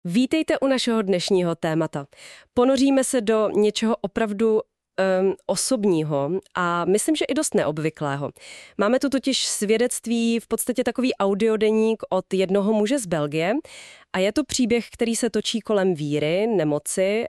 Vítejte u našeho dnešního témata. Ponoříme se do něčeho opravdu osobního a myslím, že i dost neobvyklého. Máme tu totiž svědectví, v podstatě takový audiodeník od jednoho muže z Belgie a je to příběh, který se točí kolem víry, nemoci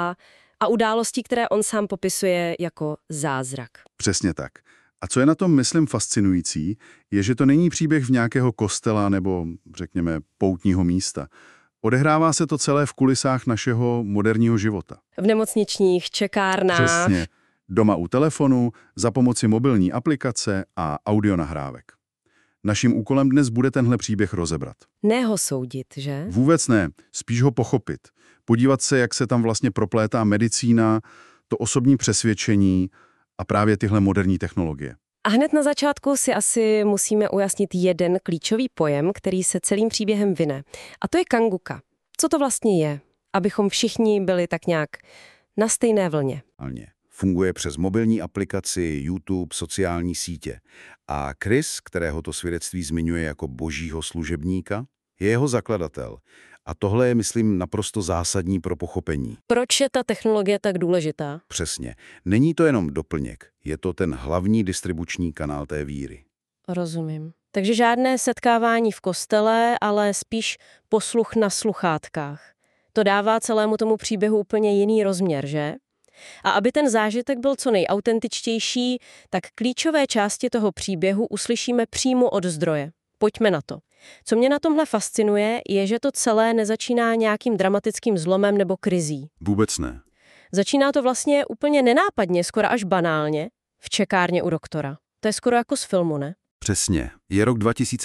a událostí, které on sám popisuje jako zázrak. Přesně tak. A co je na tom, myslím, fascinující, je, že to není příběh v nějakého kostela nebo, řekněme, poutního místa. Odehrává se to celé v kulisách našeho moderního života. V nemocničních čekárnách. Přesně. Doma u telefonu, za pomoci mobilní aplikace a audionahrávek. Naším úkolem dnes bude tenhle příběh rozebrat. Ne ho soudit, že? Vůbec ne, spíš ho pochopit. Podívat se, jak se tam vlastně proplétá medicína, to osobní přesvědčení a právě tyhle moderní technologie. A hned na začátku si asi musíme ujasnit jeden klíčový pojem, který se celým příběhem vine. A to je kanguka. Co to vlastně je? Abychom všichni byli tak nějak na stejné vlně. Funguje přes mobilní aplikaci, YouTube, sociální sítě. A Chris, kterého to svědectví zmiňuje jako božího služebníka, je jeho zakladatel. A tohle je, myslím, naprosto zásadní pro pochopení. Proč je ta technologie tak důležitá? Přesně. Není to jenom doplněk, je to ten hlavní distribuční kanál té víry. Rozumím. Takže žádné setkávání v kostele, ale spíš posluch na sluchátkách. To dává celému tomu příběhu úplně jiný rozměr, že? A aby ten zážitek byl co nejautentičtější, tak klíčové části toho příběhu uslyšíme přímo od zdroje. Pojďme na to. Co mě na tomhle fascinuje, je, že to celé nezačíná nějakým dramatickým zlomem nebo krizí. Vůbec ne. Začíná to vlastně úplně nenápadně, skoro až banálně, v čekárně u doktora. To je skoro jako z filmu, ne? Přesně. Je rok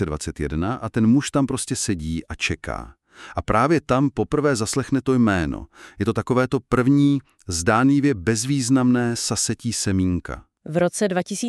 2021 a ten muž tam prostě sedí a čeká. A právě tam poprvé zaslechne to jméno. Je to takové to první, zdánlivě bezvýznamné sasetí semínka. V roce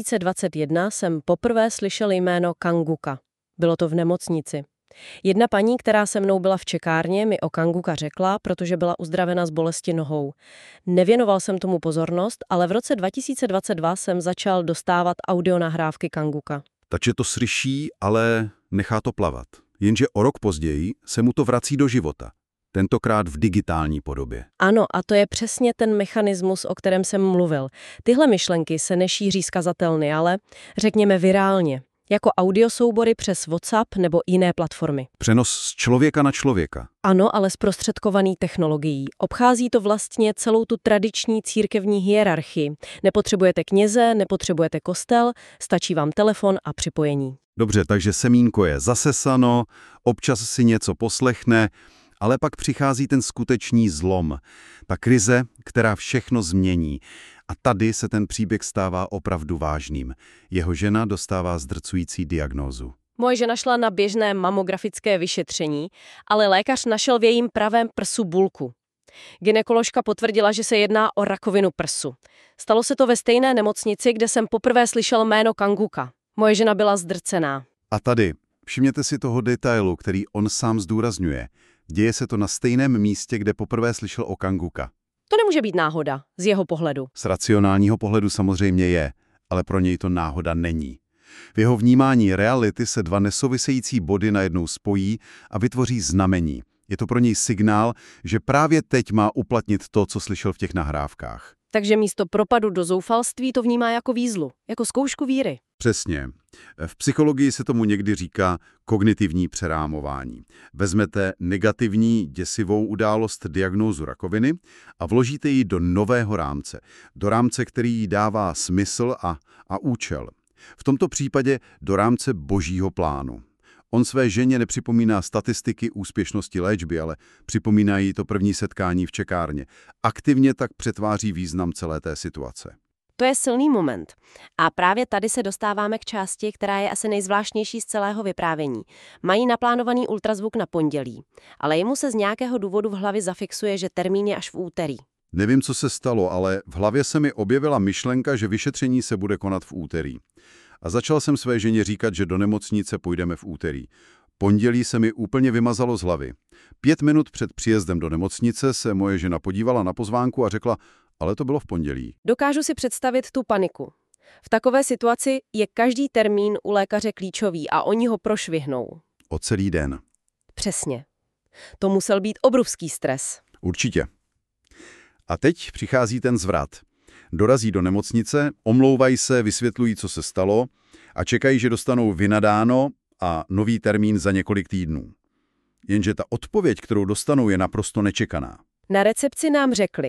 2021 jsem poprvé slyšel jméno Kanguka. Bylo to v nemocnici. Jedna paní, která se mnou byla v čekárně, mi o Kanguka řekla, protože byla uzdravena z bolesti nohou. Nevěnoval jsem tomu pozornost, ale v roce 2022 jsem začal dostávat audionahrávky Kanguka. Takže to slyší, ale nechá to plavat. Jenže o rok později se mu to vrací do života. Tentokrát v digitální podobě. Ano, a to je přesně ten mechanismus, o kterém jsem mluvil. Tyhle myšlenky se nešíří skazatelny, ale řekněme virálně. Jako audiosoubory přes WhatsApp nebo jiné platformy. Přenos z člověka na člověka. Ano, ale zprostředkovaný technologií. Obchází to vlastně celou tu tradiční církevní hierarchii. Nepotřebujete kněze, nepotřebujete kostel, stačí vám telefon a připojení. Dobře, takže semínko je zasesano, občas si něco poslechne, ale pak přichází ten skutečný zlom. Ta krize, která všechno změní. A tady se ten příběh stává opravdu vážným. Jeho žena dostává zdrcující diagnózu. Moje žena šla na běžné mamografické vyšetření, ale lékař našel v jejím pravém prsu bulku. Gynekoložka potvrdila, že se jedná o rakovinu prsu. Stalo se to ve stejné nemocnici, kde jsem poprvé slyšel jméno Kanguka. Moje žena byla zdrcená. A tady, všimněte si toho detailu, který on sám zdůrazňuje. Děje se to na stejném místě, kde poprvé slyšel o Kanguka. To nemůže být náhoda, z jeho pohledu. Z racionálního pohledu samozřejmě je, ale pro něj to náhoda není. V jeho vnímání reality se dva nesouvisející body najednou spojí a vytvoří znamení. Je to pro něj signál, že právě teď má uplatnit to, co slyšel v těch nahrávkách. Takže místo propadu do zoufalství to vnímá jako výzlu, jako zkoušku víry. Přesně. V psychologii se tomu někdy říká kognitivní přerámování. Vezmete negativní, děsivou událost, diagnózu rakoviny a vložíte ji do nového rámce. Do rámce, který jí dává smysl a účel. V tomto případě do rámce božího plánu. On své ženě nepřipomíná statistiky úspěšnosti léčby, ale připomíná jí to první setkání v čekárně. Aktivně tak přetváří význam celé té situace. To je silný moment. A právě tady se dostáváme k části, která je asi nejzvláštnější z celého vyprávění. Mají naplánovaný ultrazvuk na pondělí, ale jemu se z nějakého důvodu v hlavě zafixuje, že termín je až v úterý. Nevím, co se stalo, ale v hlavě se mi objevila myšlenka, že vyšetření se bude konat v úterý. A začal jsem své ženě říkat, že do nemocnice půjdeme v úterý. Pondělí se mi úplně vymazalo z hlavy. 5 minut před příjezdem do nemocnice se moje žena podívala na pozvánku a řekla, ale to bylo v pondělí. Dokážu si představit tu paniku. V takové situaci je každý termín u lékaře klíčový a oni ho prošvihnou. O celý den. Přesně. To musel být obrovský stres. Určitě. A teď přichází ten zvrat. Dorazí do nemocnice, omlouvají se, vysvětlují, co se stalo a čekají, že dostanou vynadáno a nový termín za několik týdnů. Jenže ta odpověď, kterou dostanou, je naprosto nečekaná. Na recepci nám řekli: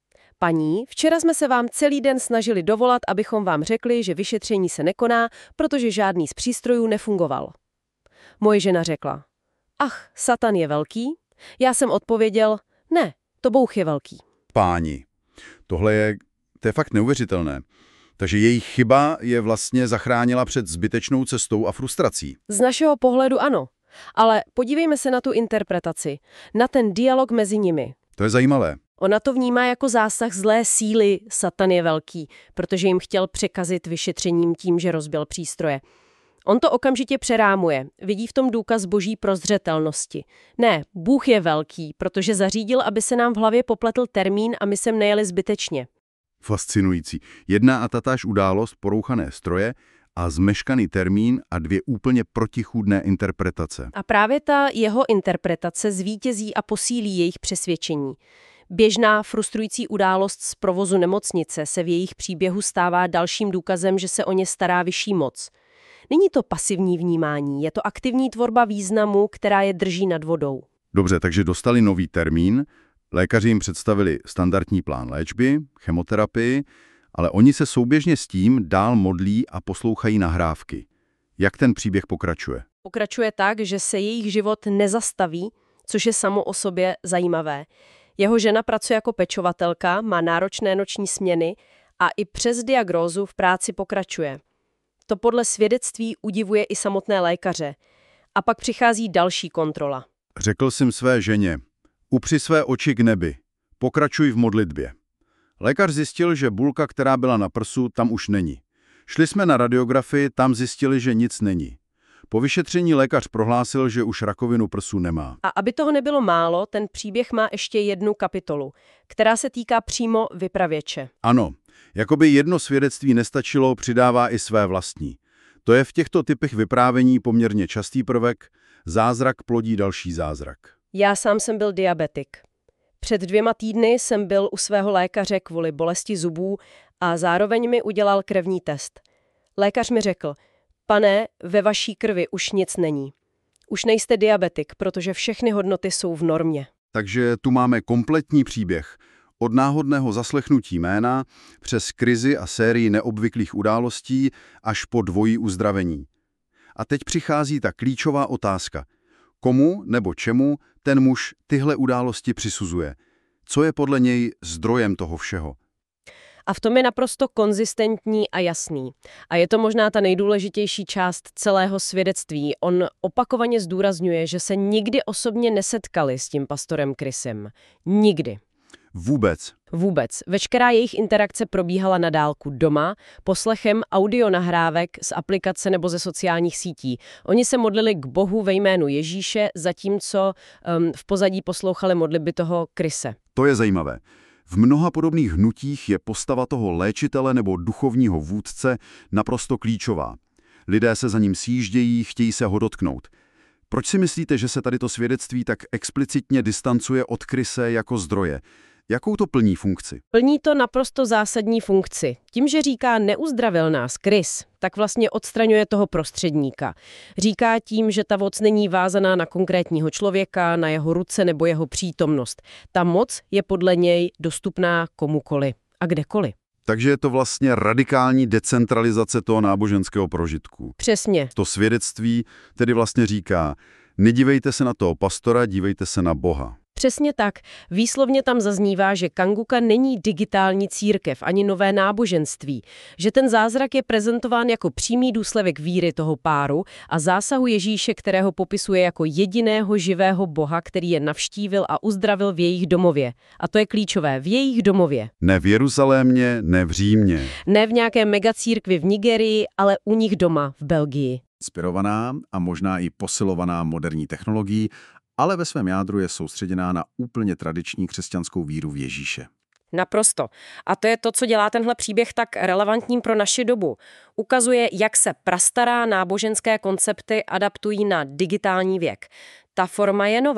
paní, včera jsme se vám celý den snažili dovolat, abychom vám řekli, že vyšetření se nekoná, protože žádný z přístrojů nefungoval. Moje žena řekla: ach, Satan je velký? Já jsem odpověděl: ne, to Bůh je velký. Páni, to je fakt neuvěřitelné. Takže jejich chyba je vlastně zachránila před zbytečnou cestou a frustrací. Z našeho pohledu ano, ale podívejme se na tu interpretaci, na ten dialog mezi nimi. To je zajímavé. Ona to vnímá jako zásah zlé síly, Satan je velký, protože jim chtěl překazit vyšetřením tím, že rozbil přístroje. On to okamžitě přerámuje, vidí v tom důkaz boží prozřetelnosti. Ne, Bůh je velký, protože zařídil, aby se nám v hlavě popletl termín a my sem nejeli zbytečně. Fascinující. Jedna a tatáž událost, porouchané stroje a zmeškaný termín a dvě úplně protichůdné interpretace. A právě ta jeho interpretace zvítězí a posílí jejich přesvědčení. Běžná frustrující událost z provozu nemocnice se v jejich příběhu stává dalším důkazem, že se o ně stará vyšší moc. Není to pasivní vnímání, je to aktivní tvorba významu, která je drží nad vodou. Dobře, takže dostali nový termín, lékaři jim představili standardní plán léčby, chemoterapii, ale oni se souběžně s tím dál modlí a poslouchají nahrávky. Jak ten příběh pokračuje? Pokračuje tak, že se jejich život nezastaví, což je samo o sobě zajímavé. Jeho žena pracuje jako pečovatelka, má náročné noční směny a i přes diagnózu v práci pokračuje. To podle svědectví udivuje i samotné lékaře. A pak přichází další kontrola. Řekl jsem své ženě, upři své oči k nebi, pokračuj v modlitbě. Lékař zjistil, že bulka, která byla na prsu, tam už není. Šli jsme na radiografii, tam zjistili, že nic není. Po vyšetření lékař prohlásil, že už rakovinu prsu nemá. A aby toho nebylo málo, ten příběh má ještě jednu kapitolu, která se týká přímo vypravěče. Ano, jakoby jedno svědectví nestačilo, přidává i své vlastní. To je v těchto typech vyprávění poměrně častý prvek, zázrak plodí další zázrak. Já sám jsem byl diabetik. Před 2 týdny jsem byl u svého lékaře kvůli bolesti zubů a zároveň mi udělal krevní test. Lékař mi řekl: pane, ve vaší krvi už nic není. Už nejste diabetik, protože všechny hodnoty jsou v normě. Takže tu máme kompletní příběh. Od náhodného zaslechnutí jména, přes krizi a sérii neobvyklých událostí až po dvojí uzdravení. A teď přichází ta klíčová otázka. Komu nebo čemu ten muž tyhle události přisuzuje? Co je podle něj zdrojem toho všeho? A v tom je naprosto konzistentní a jasný. A je to možná ta nejdůležitější část celého svědectví. On opakovaně zdůrazňuje, že se nikdy osobně nesetkali s tím pastorem Chrisem. Nikdy. Vůbec. Vůbec. Veškerá jejich interakce probíhala na dálku doma, poslechem audionahrávek z aplikace nebo ze sociálních sítí. Oni se modlili k Bohu ve jménu Ježíše, zatímco v pozadí poslouchali modlitby toho Chrise. To je zajímavé. V mnoha podobných hnutích je postava toho léčitele nebo duchovního vůdce naprosto klíčová. Lidé se za ním sjíždějí, chtějí se ho dotknout. Proč si myslíte, že se tady to svědectví tak explicitně distancuje od Chrise jako zdroje? Jakou to plní funkci? Plní to naprosto zásadní funkci. Tím, že říká neuzdravil nás Chris, tak vlastně odstraňuje toho prostředníka. Říká tím, že ta moc není vázaná na konkrétního člověka, na jeho ruce nebo jeho přítomnost. Ta moc je podle něj dostupná komukoli a kdekoliv. Takže je to vlastně radikální decentralizace toho náboženského prožitku. Přesně. To svědectví tedy vlastně říká, nedívejte se na toho pastora, dívejte se na Boha. Přesně tak. Výslovně tam zaznívá, že Kanguka není digitální církev ani nové náboženství, že ten zázrak je prezentován jako přímý důsledek víry toho páru a zásahu Ježíše, kterého popisuje jako jediného živého Boha, který je navštívil a uzdravil v jejich domově. A to je klíčové, v jejich domově. Ne v Jeruzalémě, ne v Římě. Ne v nějaké megacírkvi v Nigerii, ale u nich doma v Belgii. Inspirovaná a možná i posilovaná moderní technologií, ale ve svém jádru je soustředěná na úplně tradiční křesťanskou víru v Ježíše. Naprosto. A to je to, co dělá tenhle příběh tak relevantním pro naši dobu. Ukazuje, jak se prastará náboženské koncepty adaptují na digitální věk. Ta forma je nová,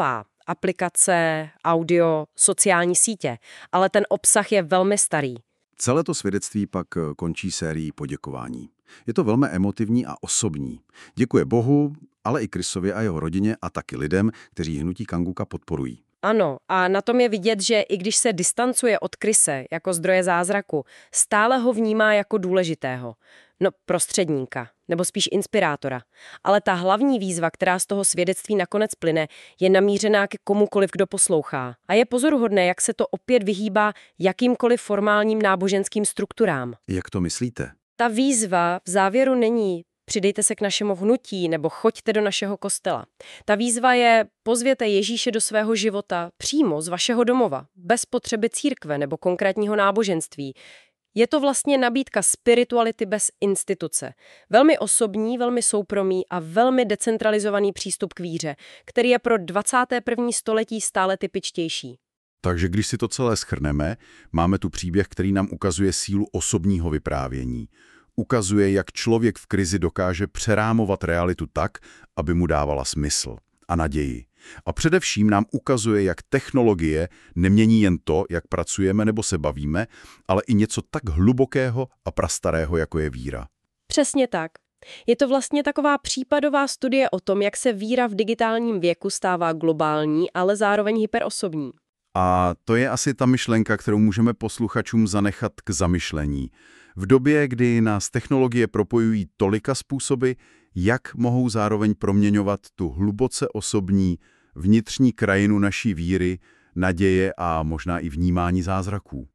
aplikace, audio, sociální sítě, ale ten obsah je velmi starý. Celé to svědectví pak končí sérií poděkování. Je to velmi emotivní a osobní. Děkuje Bohu, ale i Chrisovi a jeho rodině a taky lidem, kteří hnutí Kanguka podporují. Ano, a na tom je vidět, že i když se distancuje od Chrise jako zdroje zázraku, stále ho vnímá jako důležitého. No, prostředníka, nebo spíš inspirátora. Ale ta hlavní výzva, která z toho svědectví nakonec plyne, je namířená ke komukoliv, kdo poslouchá. A je pozoruhodné, jak se to opět vyhýbá jakýmkoliv formálním náboženským strukturám. Jak to myslíte? Ta výzva v závěru není přidejte se k našemu hnutí nebo choďte do našeho kostela. Ta výzva je pozvěte Ježíše do svého života přímo z vašeho domova, bez potřeby církve nebo konkrétního náboženství. Je to vlastně nabídka spirituality bez instituce. Velmi osobní, velmi soukromý a velmi decentralizovaný přístup k víře, který je pro 21. století stále typičtější. Takže když si to celé shrneme, máme tu příběh, který nám ukazuje sílu osobního vyprávění. Ukazuje, jak člověk v krizi dokáže přerámovat realitu tak, aby mu dávala smysl a naději. A především nám ukazuje, jak technologie nemění jen to, jak pracujeme nebo se bavíme, ale i něco tak hlubokého a prastarého, jako je víra. Přesně tak. Je to vlastně taková případová studie o tom, jak se víra v digitálním věku stává globální, ale zároveň hyperosobní. A to je asi ta myšlenka, kterou můžeme posluchačům zanechat k zamyšlení. V době, kdy nás technologie propojují tolika způsoby, jak mohou zároveň proměňovat tu hluboce osobní vnitřní krajinu naší víry, naděje a možná i vnímání zázraků.